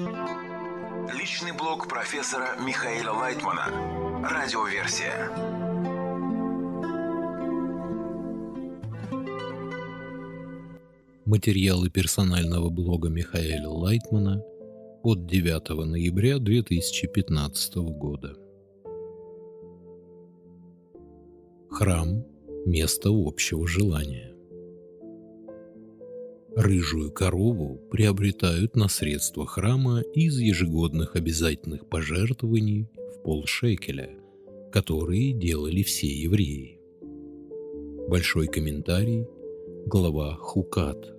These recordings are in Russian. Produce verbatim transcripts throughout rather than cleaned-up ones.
Личный блог профессора Михаила Лайтмана. Радиоверсия. Материалы персонального блога Михаила Лайтмана от девятого ноября две тысячи пятнадцатого года. Храм – место общего желания. Рыжую корову приобретают на средства храма из ежегодных обязательных пожертвований в полшекеля, которые делали все евреи. Большой комментарий, глава Хукат.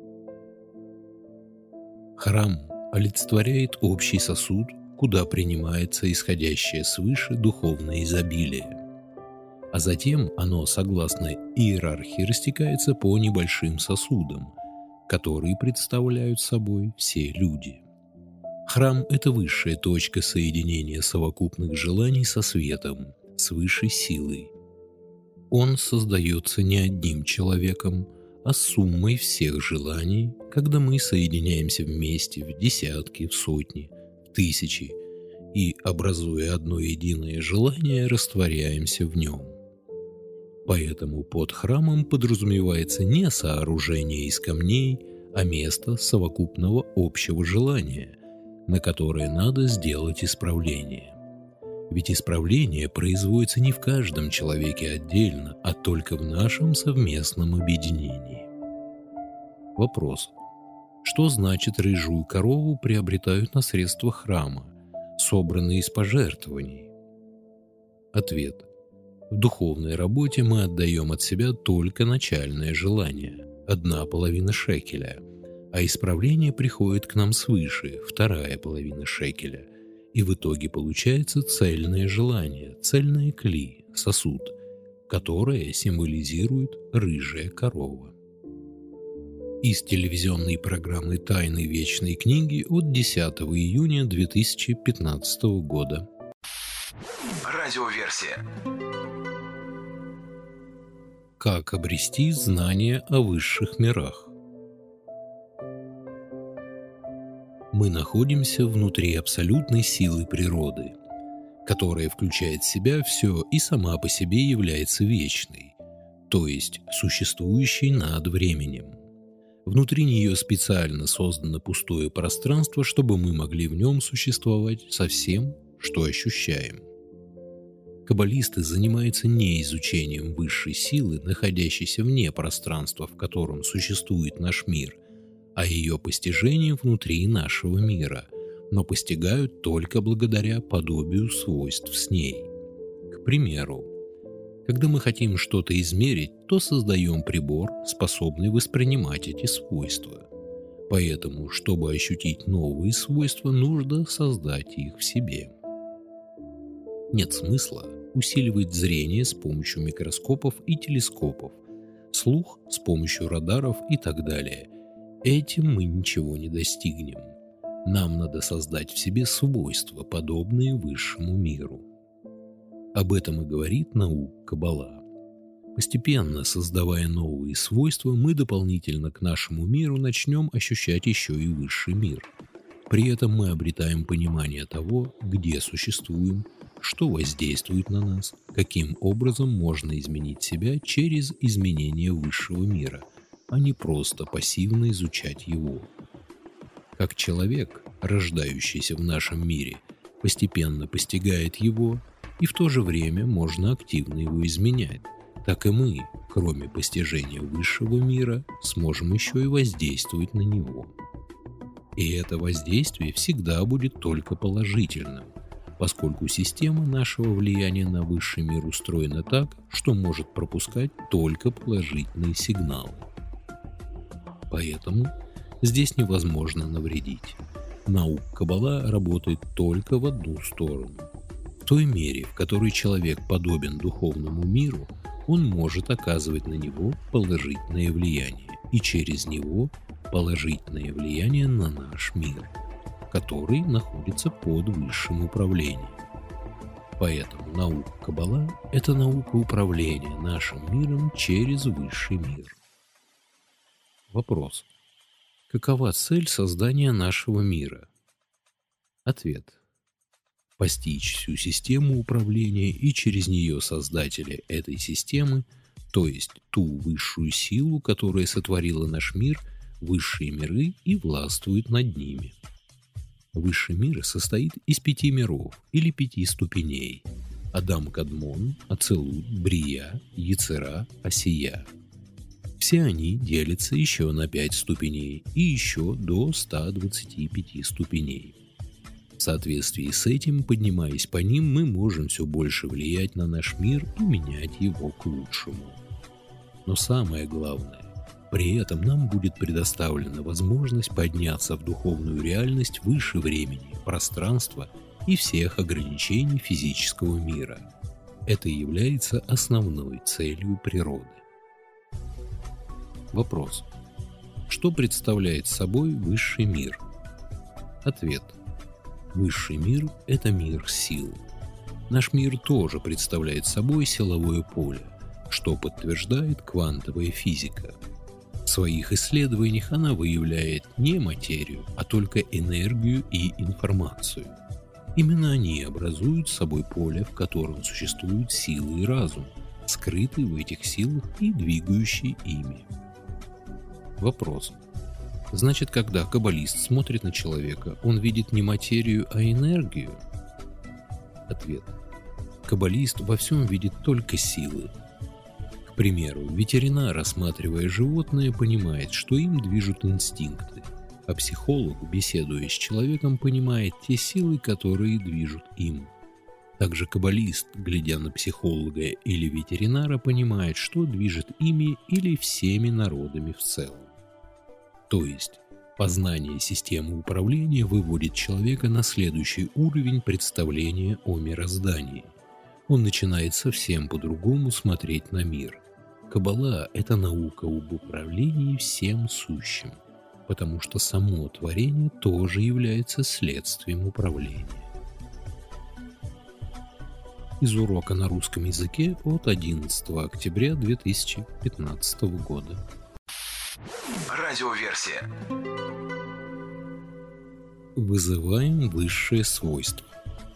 Храм олицетворяет общий сосуд, куда принимается исходящее свыше духовное изобилие, а затем оно, согласно иерархии, растекается по небольшим сосудам, которые представляют собой все люди. Храм – это высшая точка соединения совокупных желаний со светом, с высшей силой. Он создается не одним человеком, а суммой всех желаний, когда мы соединяемся вместе в десятки, в сотни, в тысячи и, образуя одно единое желание, растворяемся в нем. Поэтому под храмом подразумевается не сооружение из камней, а место совокупного общего желания, на которое надо сделать исправление. Ведь исправление производится не в каждом человеке отдельно, а только в нашем совместном объединении. Вопрос. Что значит рыжую корову приобретают на средства храма, собранные из пожертвований? Ответ. В духовной работе мы отдаем от себя только начальное желание, одна половина шекеля, а исправление приходит к нам свыше, вторая половина шекеля, и в итоге получается цельное желание, цельное кли, сосуд, которое символизирует рыжая корова. Из телевизионной программы «Тайны вечной книги» от десятого июня две тысячи пятнадцатого года. Радиоверсия. Как обрести знания о высших мирах? Мы находимся внутри абсолютной силы природы, которая включает в себя все и сама по себе является вечной, то есть существующей над временем. Внутри нее специально создано пустое пространство, чтобы мы могли в нем существовать со всем, что ощущаем. Каббалисты занимаются не изучением высшей силы, находящейся вне пространства, в котором существует наш мир, а ее постижением внутри нашего мира, но постигают только благодаря подобию свойств с ней. К примеру, когда мы хотим что-то измерить, то создаем прибор, способный воспринимать эти свойства. Поэтому, чтобы ощутить новые свойства, нужно создать их в себе. Нет смысла усиливать зрение с помощью микроскопов и телескопов, слух с помощью радаров и так далее. Этим мы ничего не достигнем. Нам надо создать в себе свойства, подобные высшему миру. Об этом и говорит наука Каббала. Постепенно, создавая новые свойства, мы дополнительно к нашему миру начнем ощущать еще и высший мир. При этом мы обретаем понимание того, где существуем, что воздействует на нас, каким образом можно изменить себя через изменение высшего мира, а не просто пассивно изучать его. Как человек, рождающийся в нашем мире, постепенно постигает его, и в то же время можно активно его изменять, так и мы, кроме постижения высшего мира, сможем еще и воздействовать на него. И это воздействие всегда будет только положительным, поскольку система нашего влияния на высший мир устроена так, что может пропускать только положительные сигналы. Поэтому здесь невозможно навредить. Наука Каббала работает только в одну сторону. В той мере, в которой человек подобен духовному миру, он может оказывать на него положительное влияние, и через него положительное влияние на наш мир, который находится под высшим управлением. Поэтому наука Каббала – это наука управления нашим миром через высший мир. Вопрос. Какова цель создания нашего мира? Ответ. Постичь всю систему управления и через нее создателя этой системы, то есть ту высшую силу, которая сотворила наш мир, высшие миры и властвует над ними. Высший мир состоит из пяти миров или пяти ступеней: Адам Кадмон, Ацелут, Брия, Яцера, Осия. Все они делятся еще на пять ступеней и еще до ста двадцати пяти ступеней. В соответствии с этим, поднимаясь по ним, мы можем все больше влиять на наш мир и менять его к лучшему. Но самое главное, при этом нам будет предоставлена возможность подняться в духовную реальность выше времени, пространства и всех ограничений физического мира. Это является основной целью природы. Вопрос. Что представляет собой высший мир? Ответ. Высший мир – это мир сил. Наш мир тоже представляет собой силовое поле, что подтверждает квантовая физика. В своих исследованиях она выявляет не материю, а только энергию и информацию. Именно они образуют собой поле, в котором существуют силы и разум, скрытые в этих силах и двигающие ими. Вопрос. Значит, когда каббалист смотрит на человека, он видит не материю, а энергию? Ответ. Каббалист во всем видит только силы. К примеру, ветеринар, рассматривая животное, понимает, что им движут инстинкты, а психолог, беседуя с человеком, понимает те силы, которые движут им. Также каббалист, глядя на психолога или ветеринара, понимает, что движет ими или всеми народами в целом. То есть, познание системы управления выводит человека на следующий уровень представления о мироздании. Он начинает совсем по-другому смотреть на мир. Каббала – это наука об управлении всем сущим, потому что само творение тоже является следствием управления. Из урока на русском языке от одиннадцатого октября две тысячи пятнадцатого года. Радиоверсия. Вызываем высшее свойство.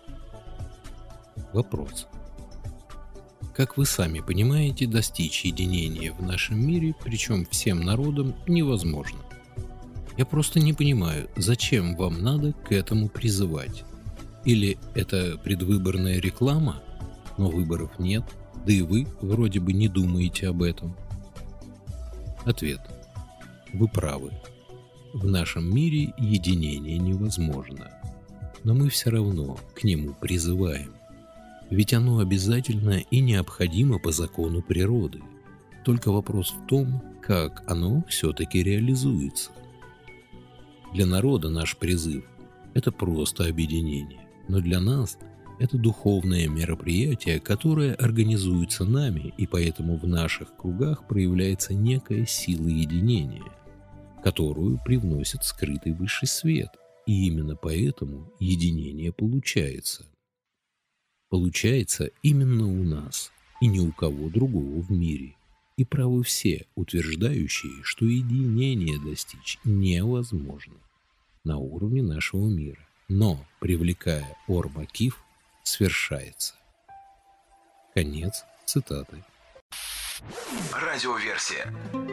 Вопрос. Как вы сами понимаете, достичь единения в нашем мире, причем всем народам, невозможно. Я просто не понимаю, зачем вам надо к этому призывать? Или это предвыборная реклама, но выборов нет, да и вы вроде бы не думаете об этом? Ответ. Вы правы. В нашем мире единение невозможно, но мы все равно к нему призываем. Ведь оно обязательно и необходимо по закону природы. Только вопрос в том, как оно все-таки реализуется. Для народа наш призыв – это просто объединение, но для нас это духовное мероприятие, которое организуется нами, и поэтому в наших кругах проявляется некая сила единения, которую привносит скрытый высший свет, и именно поэтому единение получается. Получается именно у нас и ни у кого другого в мире. И правы все, утверждающие, что единение достичь невозможно на уровне нашего мира, но, привлекая Ор-Макиф, свершается. Конец цитаты. Радиоверсия.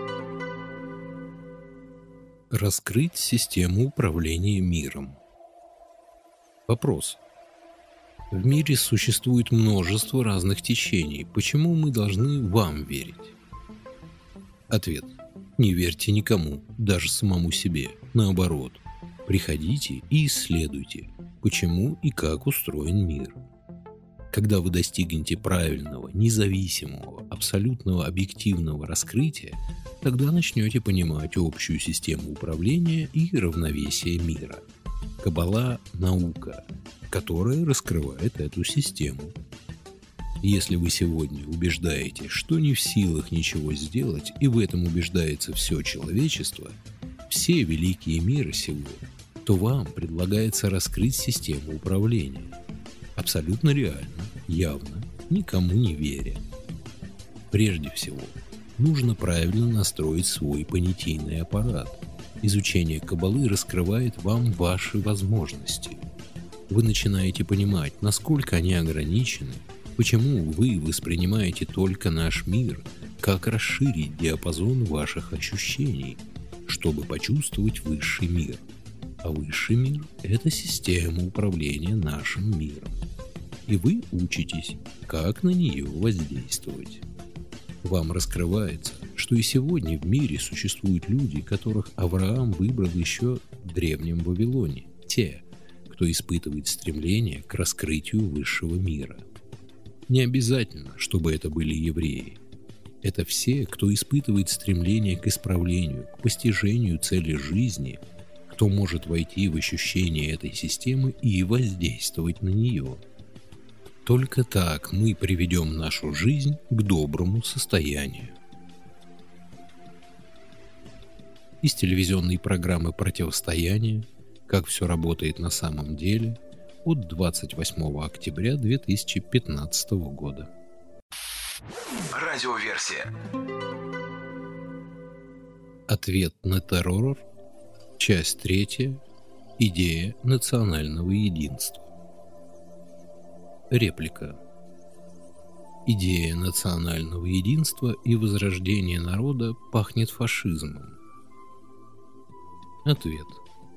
Раскрыть систему управления миром. Вопрос. В мире существует множество разных течений. Почему мы должны вам верить? Ответ. Не верьте никому, даже самому себе. Наоборот, приходите и исследуйте, почему и как устроен мир. Когда вы достигнете правильного, независимого, абсолютного объективного раскрытия, тогда начнете понимать общую систему управления и равновесие мира. Каббала – наука, которая раскрывает эту систему. Если вы сегодня убеждаете, что не в силах ничего сделать, и в этом убеждается все человечество, все великие миры сего, то вам предлагается раскрыть систему управления. Абсолютно реально, явно, никому не веря. Прежде всего, нужно правильно настроить свой понятийный аппарат. Изучение каббалы раскрывает вам ваши возможности. вы начинаете понимать, насколько они ограничены, почему вы воспринимаете только наш мир, как расширить диапазон ваших ощущений, чтобы почувствовать высший мир. А высший мир – это система управления нашим миром. И вы учитесь, как на нее воздействовать. Вам раскрывается, что и сегодня в мире существуют люди, которых Авраам выбрал еще в древнем Вавилоне, те, кто испытывает стремление к раскрытию высшего мира. Не обязательно, чтобы это были евреи. Это все, кто испытывает стремление к исправлению, к постижению цели жизни, кто может войти в ощущение этой системы и воздействовать на нее. Только так мы приведем нашу жизнь к доброму состоянию. Из телевизионной программы «Противостояние. Как все работает на самом деле» от двадцать восьмого октября две тысячи пятнадцатого года. Радиоверсия. Ответ на террор. Часть третья. Идея национального единства. Реплика. Идея национального единства и возрождения народа пахнет фашизмом. Ответ.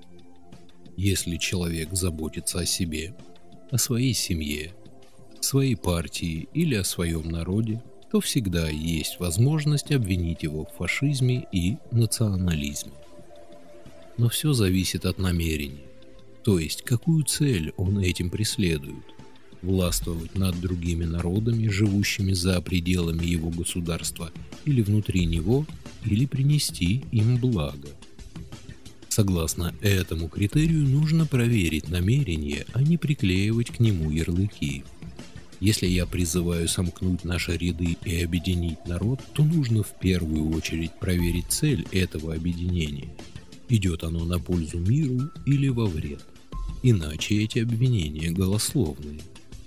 Если человек заботится о себе, о своей семье, своей партии или о своем народе, то всегда есть возможность обвинить его в фашизме и национализме. Но все зависит от намерения, то есть какую цель он этим преследует. Властвовать над другими народами, живущими за пределами его государства, или внутри него, или принести им благо. Согласно этому критерию нужно проверить намерение, а не приклеивать к нему ярлыки. Если я призываю сомкнуть наши ряды и объединить народ, то нужно в первую очередь проверить цель этого объединения. Идет оно на пользу миру или во вред. Иначе эти обвинения голословные.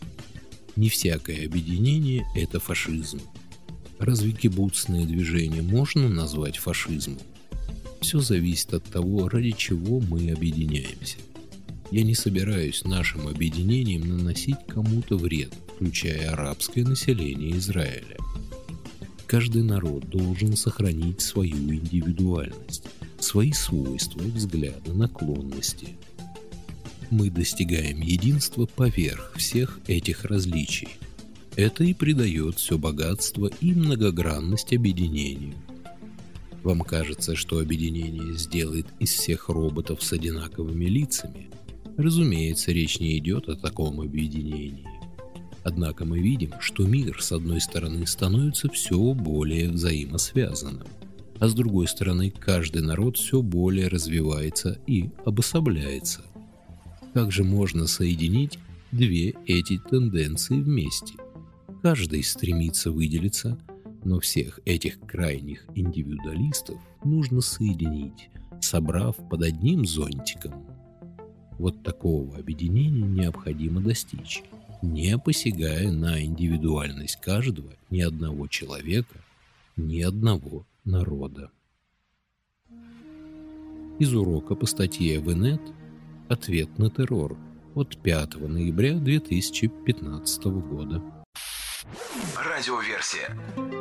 Не всякое объединение – это фашизм. Разве кибуцное движение можно назвать фашизмом? Все зависит от того, ради чего мы объединяемся. Я не собираюсь нашим объединением наносить кому-то вред, включая арабское население Израиля. Каждый народ должен сохранить свою индивидуальность, свои свойства, взгляды, наклонности. Мы достигаем единства поверх всех этих различий. Это и придает все богатство и многогранность объединению. Вам кажется, что объединение сделает из всех роботов с одинаковыми лицами? Разумеется, речь не идет о таком объединении. Однако мы видим, что мир, с одной стороны, становится все более взаимосвязанным, а с другой стороны, каждый народ все более развивается и обособляется. Как же можно соединить две эти тенденции вместе? Каждый стремится выделиться, но всех этих крайних индивидуалистов нужно соединить, собрав под одним зонтиком. Вот такого объединения необходимо достичь, не посягая на индивидуальность каждого, ни одного человека, ни одного народа. Из урока по статье в инет «Ответ на террор» от пятого ноября две тысячи пятнадцатого года. Радиоверсия.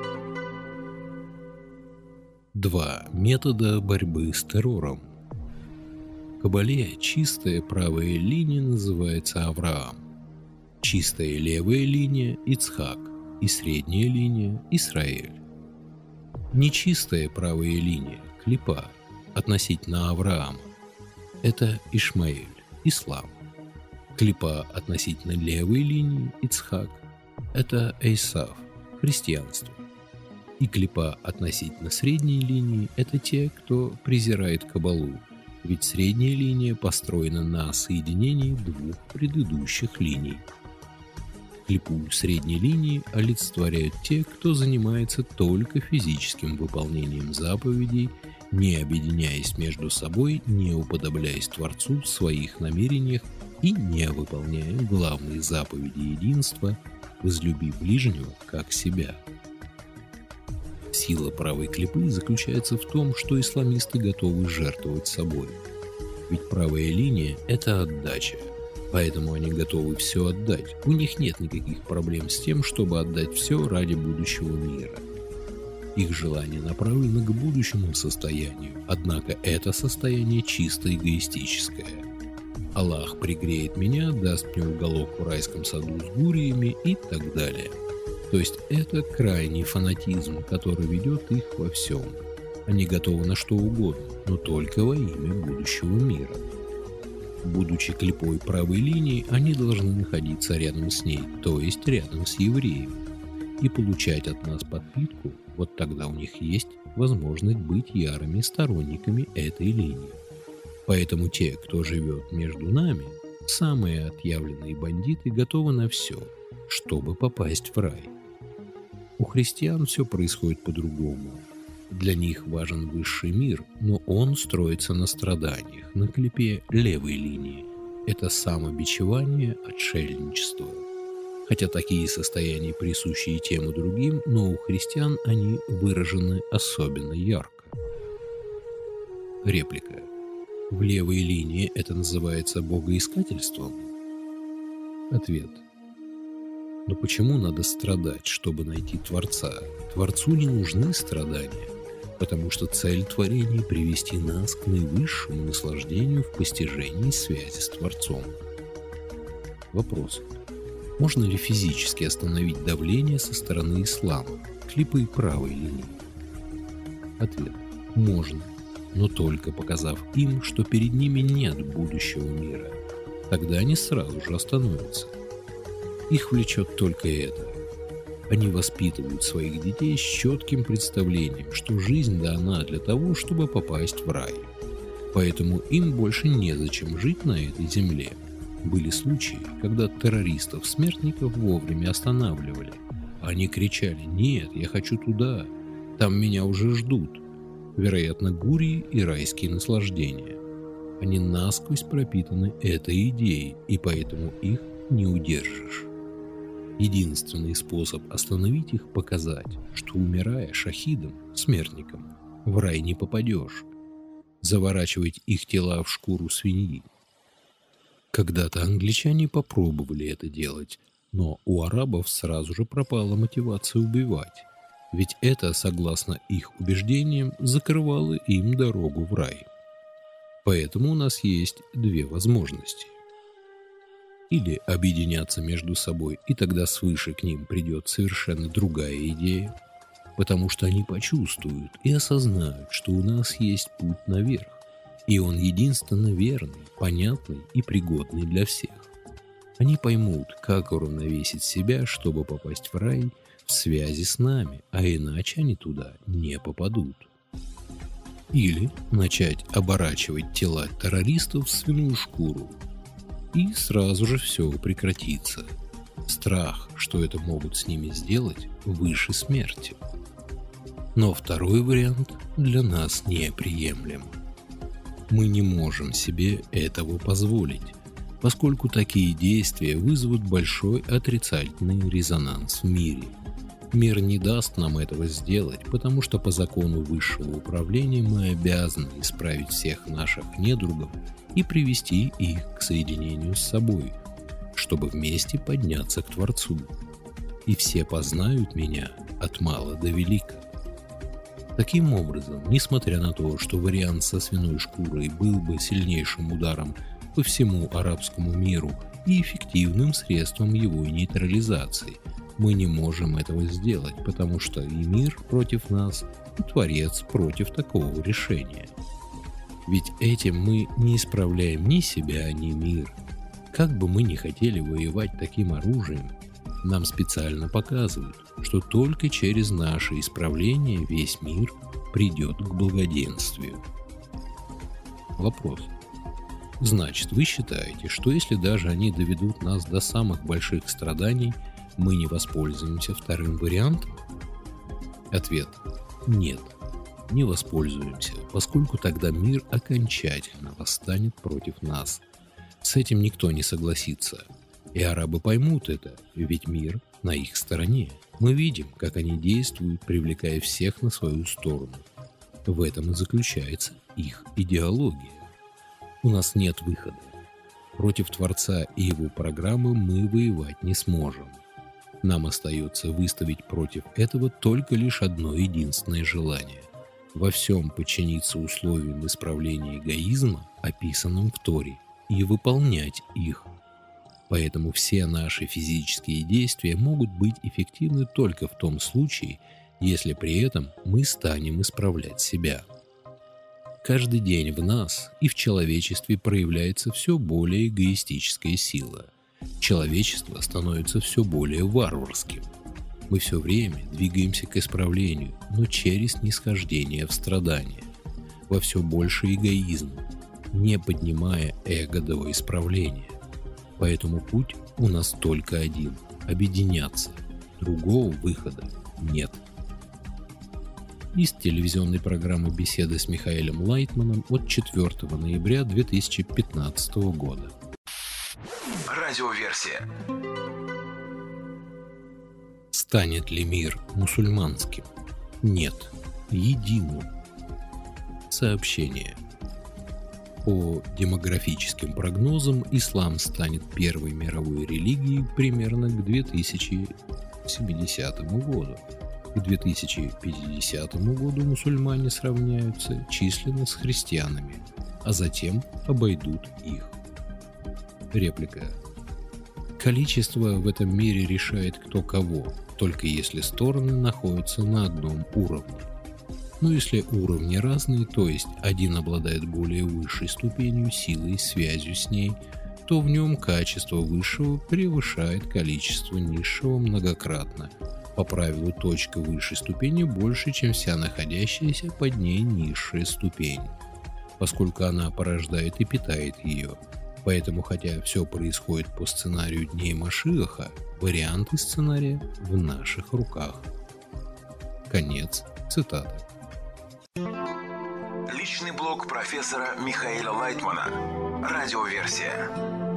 Два метода борьбы с террором. В Кабале чистая правая линия называется Авраам, чистая левая линия – Ицхак и средняя линия – Исраэль. Нечистая правая линия – Клипа относительно Авраама – это Ишмаэль, ислам. Клипа относительно левой линии – Ицхак – это Эйсав, христианство. И клипа относительно средней линии – это те, кто презирает Кабалу, ведь средняя линия построена на соединении двух предыдущих линий. Клипу средней линии олицетворяют те, кто занимается только физическим выполнением заповедей, не объединяясь между собой, не уподобляясь Творцу в своих намерениях и не выполняя главные заповеди единства «Возлюби ближнего, как себя». Сила правой клипы заключается в том, что исламисты готовы жертвовать собой. Ведь правая линия – это отдача. Поэтому они готовы все отдать. У них нет никаких проблем с тем, чтобы отдать все ради будущего мира. Их желание направлено к будущему состоянию, однако это состояние чисто эгоистическое. Аллах пригреет меня, даст мне уголок в райском саду с гуриями и так далее. То есть это крайний фанатизм, который ведет их во всем. Они готовы на что угодно, но только во имя будущего мира. Будучи клепой правой линии, они должны находиться рядом с ней, то есть рядом с евреем, и получать от нас подпитку. Вот тогда у них есть возможность быть ярыми сторонниками этой линии. Поэтому те, кто живет между нами, самые отъявленные бандиты, готовы на все, чтобы попасть в рай. У христиан все происходит по-другому. Для них важен высший мир, но он строится на страданиях, на клепе левой линии. Это самобичевание, отшельничество. Хотя такие состояния присущи и тем, и другим, но у христиан они выражены особенно ярко. Реплика. В левой линии это называется богоискательством? Ответ. Но почему надо страдать, чтобы найти Творца? Творцу не нужны страдания, потому что цель творения — привести нас к наивысшему наслаждению в постижении связи с Творцом. Вопрос. Можно ли физически остановить давление со стороны ислама, клипы правой линии? Ответ. Можно, но только показав им, что перед ними нет будущего мира. Тогда они сразу же остановятся. Их влечет только это. Они воспитывают своих детей с четким представлением, что жизнь дана для того, чтобы попасть в рай. Поэтому им больше незачем жить на этой земле. Были случаи, когда террористов-смертников вовремя останавливали. Они кричали: «Нет, я хочу туда, там меня уже ждут». Вероятно, гурии и райские наслаждения. Они насквозь пропитаны этой идеей, и поэтому их не удержишь. Единственный способ остановить их — показать, что, умирая шахидом, смертником, в рай не попадешь. Заворачивать их тела в шкуру свиньи. Когда-то англичане попробовали это делать, но у арабов сразу же пропала мотивация убивать, ведь это, согласно их убеждениям, закрывало им дорогу в рай. Поэтому у нас есть две возможности. Или объединяться между собой, и тогда свыше к ним придет совершенно другая идея, потому что они почувствуют и осознают, что у нас есть путь наверх, и он единственно верный, понятный и пригодный для всех. Они поймут, как уравновесить себя, чтобы попасть в рай в связи с нами, а иначе они туда не попадут. Или начать оборачивать тела террористов в свиную шкуру, и сразу же все прекратится. Страх, что это могут с ними сделать, выше смерти. Но второй вариант для нас неприемлем. Мы не можем себе этого позволить, поскольку такие действия вызовут большой отрицательный резонанс в мире. Мир не даст нам этого сделать, потому что по закону высшего управления мы обязаны исправить всех наших недругов и привести их к соединению с собой, чтобы вместе подняться к Творцу. И все познают меня от мала до велика. Таким образом, несмотря на то, что вариант со свиной шкурой был бы сильнейшим ударом по всему арабскому миру и эффективным средством его нейтрализации, мы не можем этого сделать, потому что и мир против нас, и Творец против такого решения. Ведь этим мы не исправляем ни себя, ни мир. Как бы мы ни хотели воевать таким оружием, нам специально показывают, что только через наше исправление весь мир придет к благоденствию. Вопрос. Значит, вы считаете, что если даже они доведут нас до самых больших страданий, мы не воспользуемся вторым вариантом? Ответ. Нет, не воспользуемся, поскольку тогда мир окончательно восстанет против нас. С этим никто не согласится. И арабы поймут это, ведь мир на их стороне. Мы видим, как они действуют, привлекая всех на свою сторону. В этом и заключается их идеология. У нас нет выхода. Против Творца и его программы мы воевать не сможем. Нам остается выставить против этого только лишь одно единственное желание – во всем подчиниться условиям исправления эгоизма, описанным в Торе, и выполнять их. Поэтому все наши физические действия могут быть эффективны только в том случае, если при этом мы станем исправлять себя. Каждый день в нас и в человечестве проявляется все более эгоистическая сила. Человечество становится все более варварским. Мы все время двигаемся к исправлению, но через нисхождение в страдания, во все больше эгоизма, не поднимая эго до исправления. Поэтому путь у нас только один – объединяться. Другого выхода нет. Из телевизионной программы «Беседы с Михаилом Лайтманом» от четвёртого ноября две тысячи пятнадцатого года. Радиоверсия. Станет ли мир мусульманским? Нет, единым. Сообщение. По демографическим прогнозам, ислам станет первой мировой религией примерно к две тысячи семидесятому году. К две тысячи пятидесятому году мусульмане сравняются численно с христианами, а затем обойдут их. Реплика. Количество в этом мире решает кто кого, только если стороны находятся на одном уровне. Но если уровни разные, то есть один обладает более высшей ступенью силы и связью с ней, то в нем качество высшего превышает количество низшего многократно. По правилу, точка высшей ступени больше, чем вся находящаяся под ней низшая ступень, поскольку она порождает и питает ее. Поэтому, хотя все происходит по сценарию Дней Машиаха, варианты сценария в наших руках. Конец цитаты. Личный блог профессора Михаила Лайтмана. Радиоверсия.